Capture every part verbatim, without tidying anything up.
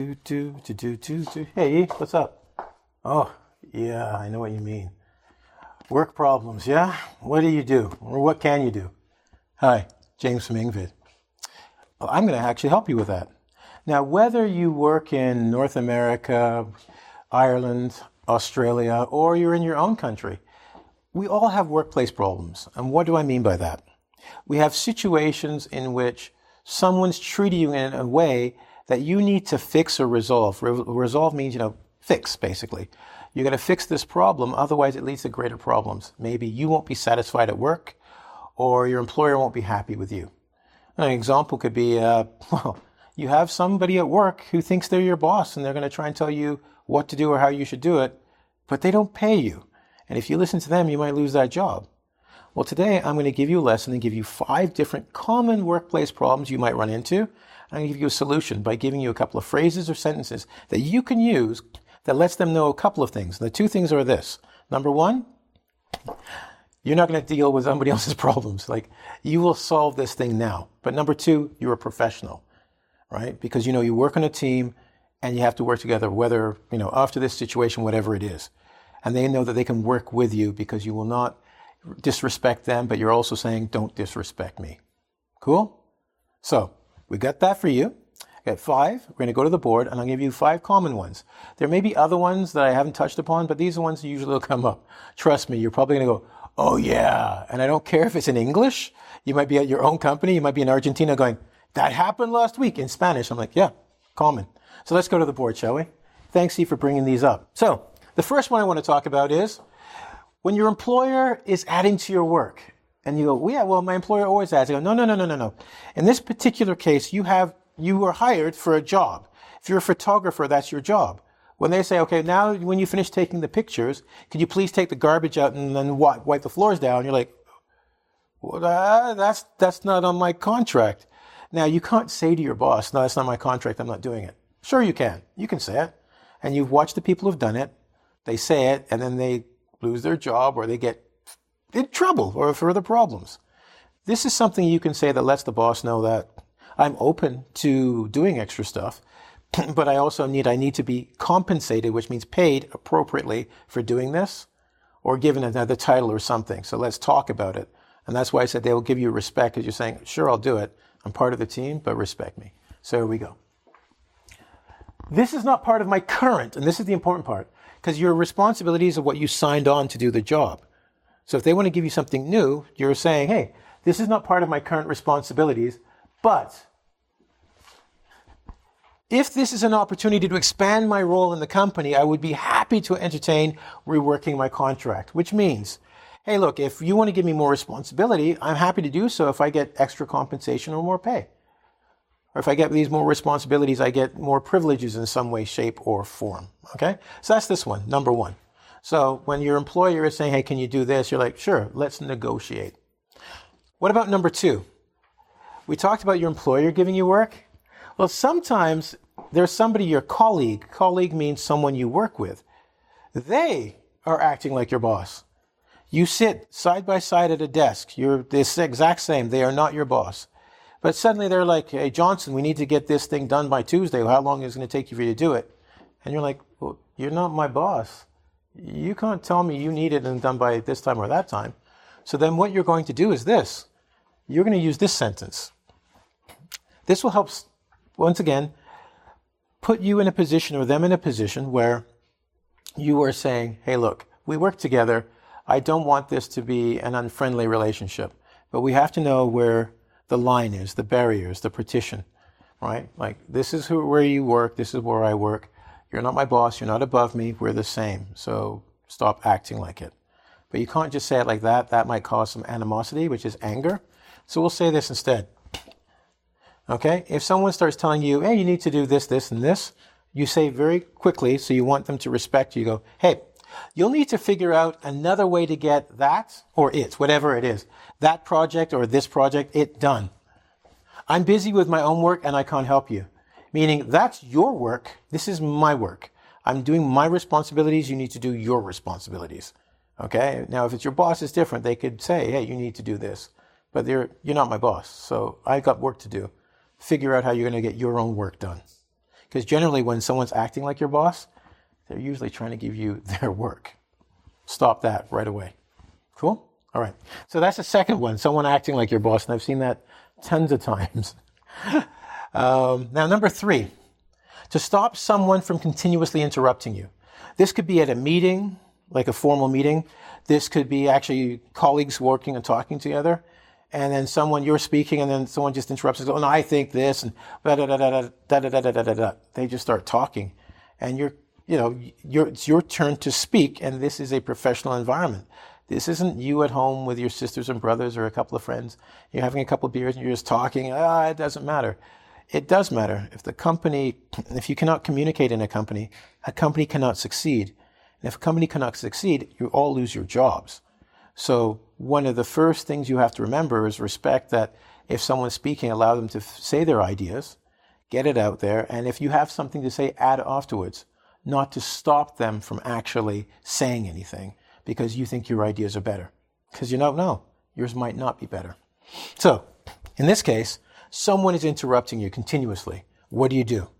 Do, do, do, do, do, do. Hey, what's up? Oh, yeah, I know what you mean. Work problems, yeah? What do you do? Or what can you do? Hi, James from Ingvid. Well, I'm going to actually help you with that. Now, whether you work in North America, Ireland, Australia, or you're in your own country, we all have workplace problems. And what do I mean by that? We have situations in which someone's treating you in a way that you need to fix or resolve. Re- resolve means, you know, fix, basically. You're going to fix this problem, otherwise it leads to greater problems. Maybe you won't be satisfied at work, or your employer won't be happy with you. An example could be, uh, well, you have somebody at work who thinks they're your boss, and they're going to try and tell you what to do or how you should do it, but they don't pay you. And if you listen to them, you might lose that job. Well, today I'm going to give you a lesson and give you five different common workplace problems you might run into. I'm going to give you a solution by giving you a couple of phrases or sentences that you can use that lets them know a couple of things. The two things are this. Number one, you're not going to deal with somebody else's problems. Like, you will solve this thing now. But number two, you're a professional, right? Because, you know, you work on a team and you have to work together, whether, you know, after this situation, whatever it is. And they know that they can work with you because you will not disrespect them, but you're also saying, don't disrespect me. Cool? So, we got that for you. I got five. We're going to go to the board, and I'll give you five common ones. There may be other ones that I haven't touched upon, but these are ones that usually will come up. Trust me, you're probably going to go, oh yeah. And I don't care if it's in English. You might be at your own company. You might be in Argentina going, that happened last week in Spanish. I'm like, yeah, common. So let's go to the board, shall we? Thanks, Steve, for bringing these up. So the first one I want to talk about is when your employer is adding to your work. And you go, well, yeah, well, my employer always adds. I go, no, no, no, no, no, no. In this particular case, you have, you were hired for a job. If you're a photographer, that's your job. When they say, okay, now when you finish taking the pictures, could you please take the garbage out and then wipe, wipe the floors down? You're like, well, uh, that's, that's not on my contract. Now, you can't say to your boss, no, that's not my contract, I'm not doing it. Sure, you can. You can say it. And you've watched the people who've done it. They say it, and then they lose their job, or they get in trouble or further problems. This is something you can say that lets the boss know that I'm open to doing extra stuff, but I also need, I need to be compensated, which means paid appropriately for doing this, or given another title or something. So let's talk about it. And that's why I said they will give you respect, because you're saying, sure, I'll do it. I'm part of the team, but respect me. So here we go. This is not part of my current, and this is the important part, because your responsibilities are what you signed on to do the job. So if they want to give you something new, you're saying, hey, this is not part of my current responsibilities, but if this is an opportunity to expand my role in the company, I would be happy to entertain reworking my contract, which means, hey, look, if you want to give me more responsibility, I'm happy to do so if I get extra compensation or more pay. Or if I get these more responsibilities, I get more privileges in some way, shape, or form. Okay? So that's this one, number one. So when your employer is saying, hey, can you do this? You're like, sure, let's negotiate. What about number two? We talked about your employer giving you work. Well, sometimes there's somebody, your colleague. Colleague means someone you work with. They are acting like your boss. You sit side by side at a desk. You're the exact same. They are not your boss. But suddenly they're like, hey, Johnson, we need to get this thing done by Tuesday. How long is it going to take you for you to do it? And you're like, well, you're not my boss. You can't tell me you need it and done by this time or that time. So then what you're going to do is this. You're going to use this sentence. This will help, once again, put you in a position or them in a position where you are saying, hey, look, we work together. I don't want this to be an unfriendly relationship, but we have to know where the line is, the barriers, the partition, right? Like, this is who, where you work. This is where I work. You're not my boss. You're not above me. We're the same. So stop acting like it. But you can't just say it like that. That might cause some animosity, which is anger. So we'll say this instead. Okay? If someone starts telling you, hey, you need to do this, this, and this, you say very quickly, so you want them to respect you, you go, hey, you'll need to figure out another way to get that, or it, whatever it is, that project or this project, it done. I'm busy with my own work and I can't help you. Meaning, that's your work. This is my work. I'm doing my responsibilities. You need to do your responsibilities. Okay? Now, if it's your boss, it's different. They could say, hey, you need to do this. But they're, you're not my boss. So I've got work to do. Figure out how you're going to get your own work done. Because generally when someone's acting like your boss, they're usually trying to give you their work. Stop that right away. Cool? All right. So that's the second one, someone acting like your boss. And I've seen that tons of times. um, now, number three, to stop someone from continuously interrupting you. This could be at a meeting, like a formal meeting. This could be actually colleagues working and talking together. And then someone, you're speaking, and then someone just interrupts and goes, oh, no, I think this, and da da da da da da da da da da da. They just start talking. And you're, you know, you're, it's your turn to speak, and this is a professional environment. This isn't you at home with your sisters and brothers or a couple of friends. You're having a couple of beers and you're just talking. Ah, it doesn't matter. It does matter. If the company, if you cannot communicate in a company, a company cannot succeed. And if a company cannot succeed, you all lose your jobs. So one of the first things you have to remember is respect that if someone's speaking, allow them to f- say their ideas, get it out there. And if you have something to say, add afterwards, not to stop them from actually saying anything because you think your ideas are better. Because you don't know. Yours might not be better. So in this case, someone is interrupting you continuously. What do you do?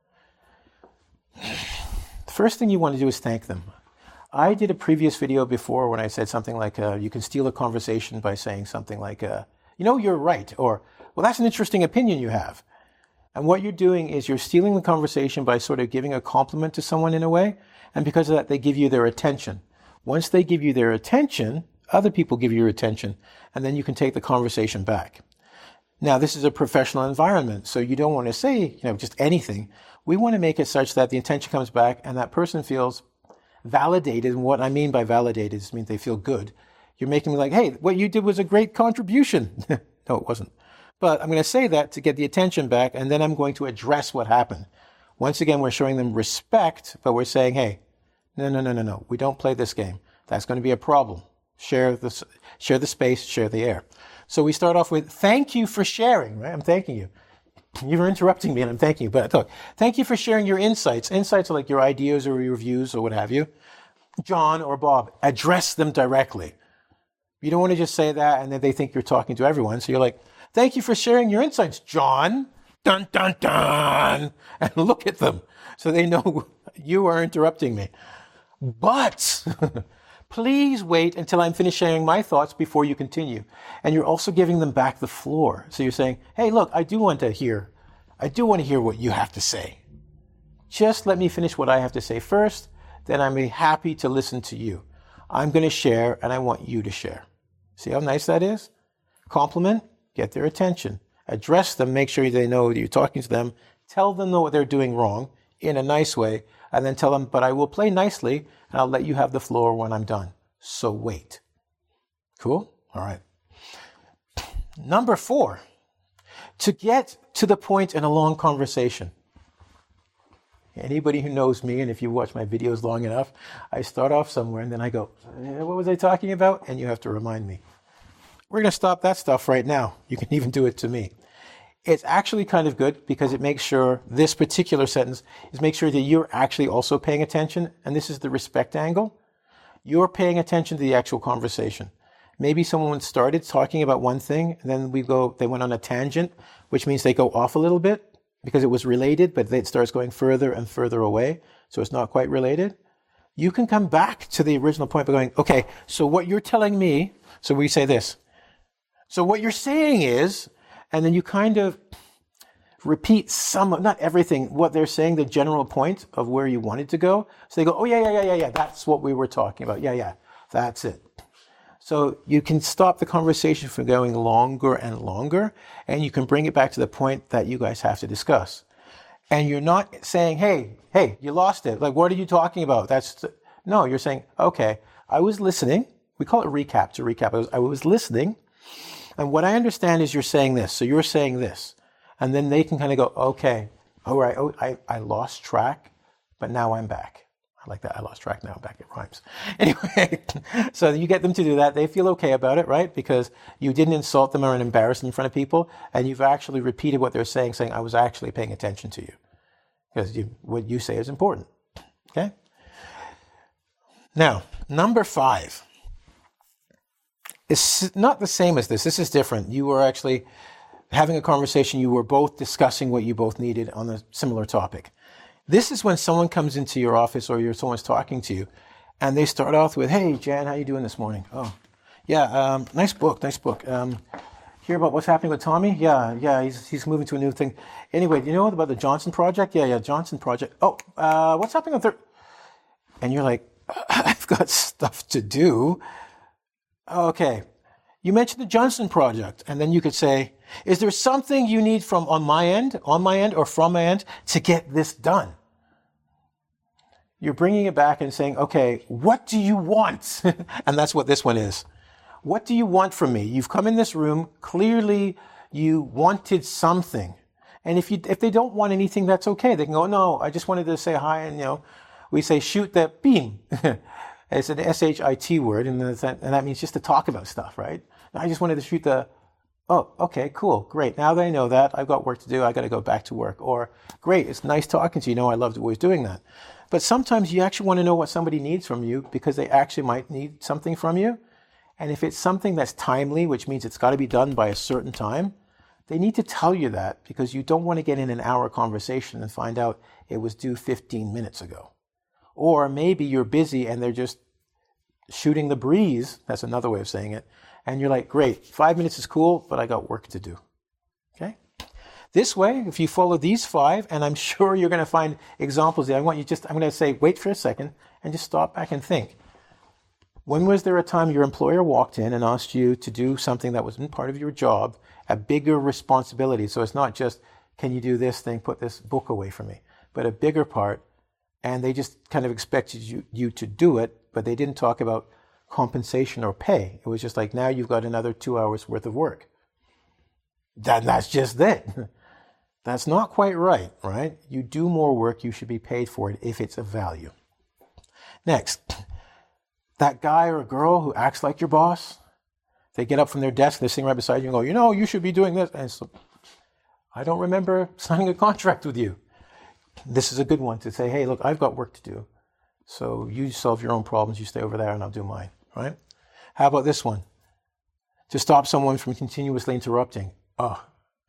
The first thing you want to do is thank them. I did a previous video before when I said something like, uh, you can steal a conversation by saying something like, uh, you know, you're right. Or, well, that's an interesting opinion you have. And what you're doing is you're stealing the conversation by sort of giving a compliment to someone in a way. And because of that, they give you their attention. Once they give you their attention, other people give you your attention. And then you can take the conversation back. Now, this is a professional environment, so you don't want to say, you know, just anything. We want to make it such that the attention comes back and that person feels validated. And what I mean by validated is means they feel good. You're making me like, hey, what you did was a great contribution. No, it wasn't. But I'm going to say that to get the attention back, and then I'm going to address what happened. Once again, we're showing them respect, but we're saying, hey, no, no, no, no, no. We don't play this game. That's going to be a problem. Share the, share the space, share the air. So we start off with, thank you for sharing, right? I'm thanking you. You're interrupting me and I'm thanking you. But look, thank you for sharing your insights. Insights are like your ideas or your reviews or what have you. John or Bob, address them directly. You don't want to just say that and then they think you're talking to everyone. So you're like, thank you for sharing your insights, John. Dun, dun, dun. And look at them. So they know you are interrupting me. But please wait until I'm finished sharing my thoughts before you continue. And you're also giving them back the floor. So you're saying, hey, look, I do want to hear, I do want to hear what you have to say. Just let me finish what I have to say first. Then I'm happy to listen to you. I'm going to share and I want you to share. See how nice that is? Compliment, get their attention. Address them, make sure they know that you're talking to them. Tell them what they're doing wrong in a nice way. And then tell them, but I will play nicely and I'll let you have the floor when I'm done. So wait. Cool? All right. Number four, to get to the point in a long conversation. Anybody who knows me, and if you watch my videos long enough, I start off somewhere and then I go, what was I talking about? And you have to remind me. We're going to stop that stuff right now. You can even do it to me. It's actually kind of good because it makes sure this particular sentence is make sure that you're actually also paying attention. And this is the respect angle. You're paying attention to the actual conversation. Maybe someone started talking about one thing and then we go, they went on a tangent, which means they go off a little bit because it was related, but it starts going further and further away. So it's not quite related. You can come back to the original point by going, okay, so what you're telling me, so we say this. So what you're saying is, and then you kind of repeat some, not everything, what they're saying, the general point of where you wanted to go. So they go, oh, yeah, yeah, yeah, yeah, yeah, that's what we were talking about. Yeah, yeah, that's it. So you can stop the conversation from going longer and longer, and you can bring it back to the point that you guys have to discuss. And you're not saying, hey, hey, you lost it. Like, what are you talking about? That's no, you're saying, okay, I was listening. We call it recap, to recap. I was, I was listening. And what I understand is you're saying this. So you're saying this. And then they can kind of go, okay, all right, oh, I, I lost track, but now I'm back. I like that. I lost track, now I'm back. It rhymes. Anyway, so you get them to do that. They feel okay about it, right? Because you didn't insult them or embarrass them in front of people. And you've actually repeated what they're saying, saying, I was actually paying attention to you. Because you, what you say is important. Okay? Now, number five. It's not the same as this. This is different. You were actually having a conversation. You were both discussing what you both needed on a similar topic. This is when someone comes into your office or you're, someone's talking to you, and they start off with, "Hey, Jan, how you doing this morning?" "Oh, yeah, um, nice book, nice book. Um, hear about what's happening with Tommy?" "Yeah, yeah, he's he's moving to a new thing." "Anyway, do you know about the Johnson project?" "Yeah, yeah, Johnson project." "Oh, uh, what's happening with the..." And you're like, "I've got stuff to do." "Okay, you mentioned the Johnson project," and then you could say, "Is there something you need from on my end, on my end, or from my end to get this done?" You're bringing it back and saying, "Okay, what do you want?" And that's what this one is. What do you want from me? You've come in this room. Clearly, you wanted something. And if you if they don't want anything, that's okay. They can go, "No, I just wanted to say hi." And, you know, we say, "Shoot the beam." It's an S H I T word, and that, and that means just to talk about stuff, right? I just wanted to shoot the... "Oh, okay, cool, great. Now that I know that, I've got work to do. I got to go back to work." Or, "Great, it's nice talking to you. You know, I loved always doing that." But sometimes you actually want to know what somebody needs from you because they actually might need something from you. And if it's something that's timely, which means it's got to be done by a certain time, they need to tell you that because you don't want to get in an hour conversation and find out it was due fifteen minutes ago. Or maybe you're busy and they're just shooting the breeze. That's another way of saying it. And you're like, "Great, five minutes is cool, but I got work to do." Okay? This way, if you follow these five, and I'm sure you're going to find examples there, I want you just, I'm going to say, wait for a second and just stop back and think. When was there a time your employer walked in and asked you to do something that wasn't part of your job, a bigger responsibility? So it's not just, "Can you do this thing, put this book away from me," but a bigger part, and they just kind of expected you, you to do it, but they didn't talk about compensation or pay. It was just like, now you've got another two hours worth of work. That, that's just it. That's not quite right, right? You do more work, you should be paid for it if it's of value. Next, that guy or girl who acts like your boss, they get up from their desk, they're sitting right beside you and go, "You know, you should be doing this." And so, "I don't remember signing a contract with you." This is a good one to say, "Hey, look, I've got work to do. So you solve your own problems, you stay over there and I'll do mine," right? How about this one? To stop someone from continuously interrupting. Oh,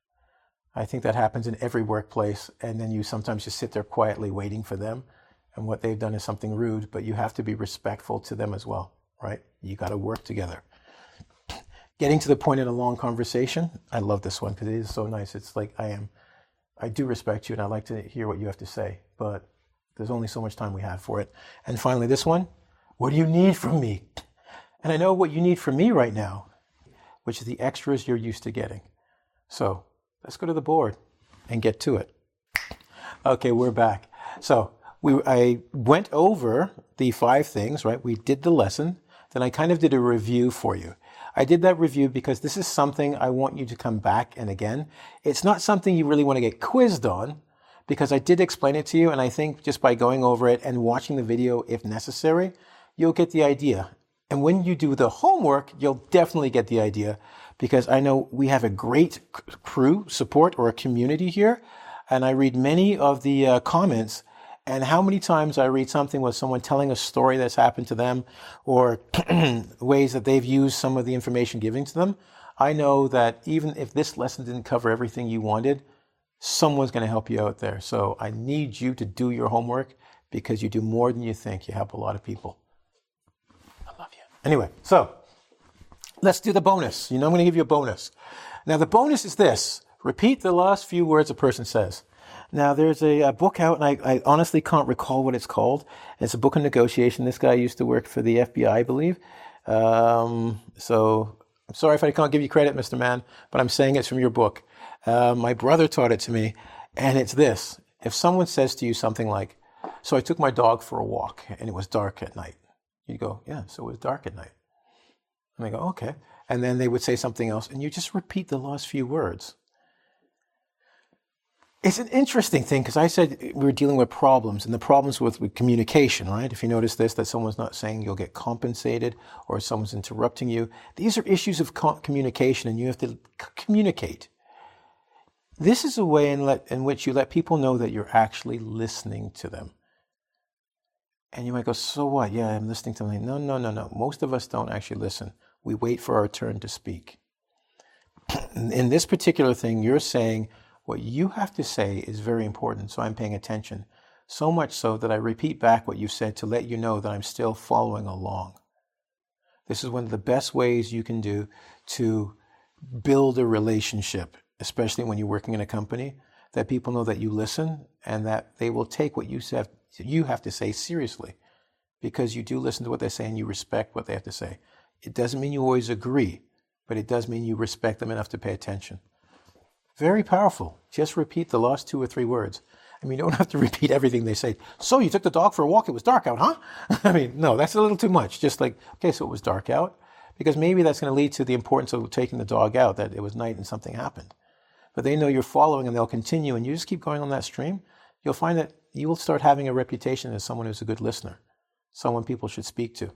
I think that happens in every workplace. And then you sometimes just sit there quietly waiting for them. And what they've done is something rude, but you have to be respectful to them as well, right? You got to work together. Getting to the point in a long conversation. I love this one because it is so nice. It's like, I am, I do respect you and I like to hear what you have to say, but there's only so much time we have for it. And finally, this one, what do you need from me? And I know what you need from me right now, which is the extras you're used to getting. So let's go to the board and get to it. Okay, we're back. So we, I went over the five things, right? We did the lesson. Then I kind of did a review for you. I did that review because this is something I want you to come back and again. It's not something you really want to get quizzed on because I did explain it to you. And I think just by going over it and watching the video, if necessary, you'll get the idea. And when you do the homework, you'll definitely get the idea because I know we have a great crew support or a community here. And I read many of the uh, comments. And how many times I read something with someone telling a story that's happened to them or ways that they've used some of the information given to them. I know that even if this lesson didn't cover everything you wanted, someone's going to help you out there. So I need you to do your homework because you do more than you think. You help a lot of people. I love you. Anyway, so let's do the bonus. You know, I'm going to give you a bonus. Now, the bonus is this. Repeat the last few words a person says. Now, there's a, a book out, and I, I honestly can't recall what it's called. It's a book on negotiation. This guy used to work for the F B I, I believe. Um, so I'm sorry if I can't give you credit, Mister Man, but I'm saying it's from your book. Uh, my brother taught it to me, and it's this. If someone says to you something like, "So I took my dog for a walk, and it was dark at night." You go, "Yeah, so it was dark at night." And they go, "Okay." And then they would say something else, and you just repeat the last few words. It's an interesting thing because I said we were dealing with problems and the problems with, with communication, right? If you notice this, that someone's not saying you'll get compensated or someone's interrupting you. These are issues of co- communication and you have to c- communicate. This is a way in, let, in which you let people know that you're actually listening to them. And you might go, "So what? Yeah, I'm listening to them." No, no, no, no. Most of us don't actually listen. We wait for our turn to speak. In this particular thing, you're saying, what you have to say is very important, so I'm paying attention. So much so that I repeat back what you've said to let you know that I'm still following along. This is one of the best ways you can do to build a relationship, especially when you're working in a company, that people know that you listen and that they will take what you have, you have to say seriously, because you do listen to what they say and you respect what they have to say. It doesn't mean you always agree, but it does mean you respect them enough to pay attention. Very powerful. Just repeat the last two or three words. I mean, you don't have to repeat everything they say. So you took the dog for a walk. It was dark out, huh? I mean, no, that's a little too much. Just like, okay, so it was dark out. Because maybe that's going to lead to the importance of taking the dog out, that it was night and something happened. But they know you're following and they'll continue, and you just keep going on that stream. You'll find that you will start having a reputation as someone who's a good listener, someone people should speak to.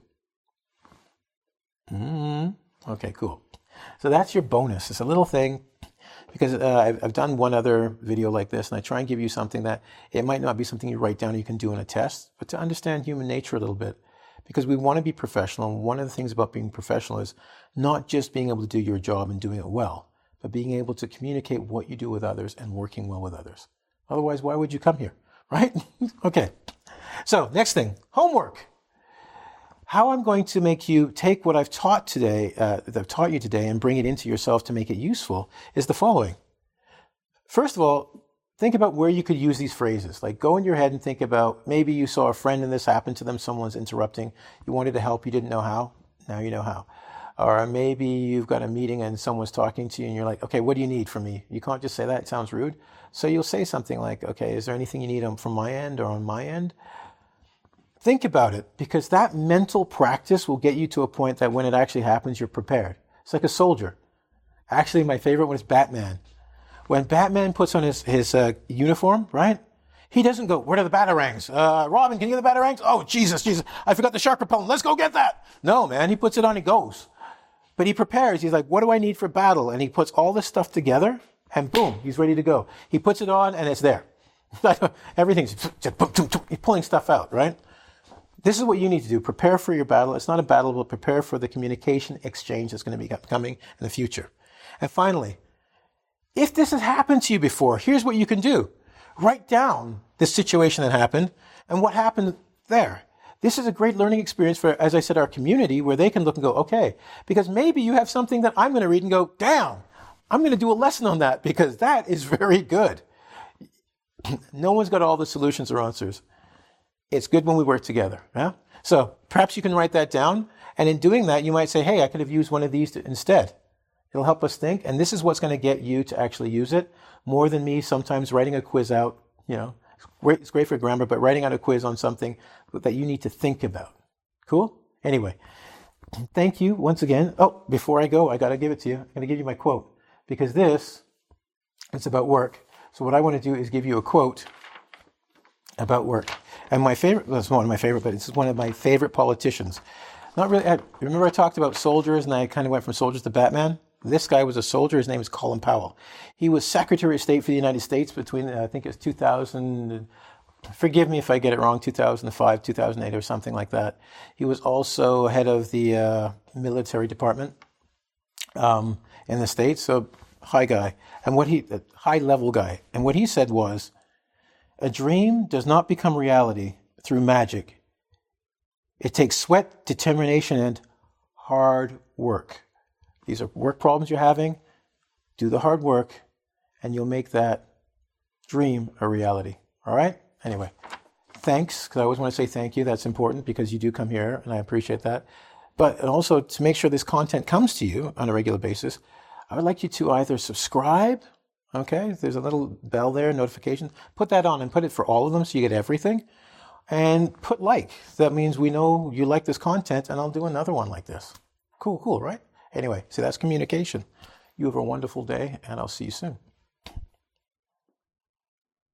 Mm-hmm. Okay, cool. So that's your bonus. It's a little thing. Because uh, I've, I've done one other video like this, and I try and give you something that it might not be something you write down or you can do in a test, but to understand human nature a little bit. Because we want to be professional, and one of the things about being professional is not just being able to do your job and doing it well, but being able to communicate what you do with others and working well with others. Otherwise, why would you come here, right? Okay. So next thing, homework. How I'm going to make you take what I've taught today, uh, that I've taught you today, and bring it into yourself to make it useful is the following. First of all, think about where you could use these phrases. Like, go in your head and think about, maybe you saw a friend and this happened to them, someone's interrupting, you wanted to help, you didn't know how, now you know how. Or maybe you've got a meeting and someone's talking to you and you're like, okay, what do you need from me? You can't just say that, it sounds rude. So you'll say something like, okay, is there anything you need from my end or on my end? Think about it, because that mental practice will get you to a point that when it actually happens, you're prepared. It's like a soldier. Actually, my favorite one is Batman. When Batman puts on his, his uh, uniform, right? He doesn't go, where are the batarangs? Uh, Robin, can you get the batarangs? Oh, Jesus, Jesus, I forgot the shark repellent. Let's go get that. No, man, he puts it on, he goes. But he prepares. He's like, what do I need for battle? And he puts all this stuff together, and boom, he's ready to go. He puts it on, and it's there. Everything's just pulling stuff out, right? This is what you need to do. Prepare for your battle. It's not a battle, but prepare for the communication exchange that's going to be coming in the future. And finally, if this has happened to you before, here's what you can do. Write down the situation that happened and what happened there. This is a great learning experience for, as I said, our community, where they can look and go, okay, because maybe you have something that I'm going to read and go, damn, I'm going to do a lesson on that because that is very good. No one's got all the solutions or answers. It's good when we work together. Yeah? So perhaps you can write that down. And in doing that, you might say, hey, I could have used one of these to, instead. It'll help us think. And this is what's going to get you to actually use it more than me sometimes writing a quiz out. You know, it's great, it's great for grammar, but writing out a quiz on something that you need to think about. Cool? Anyway, thank you once again. Oh, before I go, I got to give it to you. I'm going to give you my quote, because this, it's about work. So what I want to do is give you a quote about work. And my favorite, well, it's not one of my favorite, but it's one of my favorite politicians. Not really, I, remember I talked about soldiers and I kind of went from soldiers to Batman? This guy was a soldier. His name is Colin Powell. He was Secretary of State for the United States between, I think it was two thousand, forgive me if I get it wrong, two thousand five, two thousand eight or something like that. He was also head of the uh, military department um, in the States, so high guy. And what he, a high level guy. And what he said was, a dream does not become reality through magic. It takes sweat, determination, and hard work. These are work problems you're having. Do the hard work, and you'll make that dream a reality. All right? Anyway, thanks, because I always want to say thank you. That's important because you do come here, and I appreciate that. But also, to make sure this content comes to you on a regular basis, I would like you to either subscribe. Okay, there's a little bell there, notification. Put that on and put it for all of them so you get everything. And put like. That means we know you like this content and I'll do another one like this. Cool, cool, right? Anyway, so that's communication. You have a wonderful day and I'll see you soon.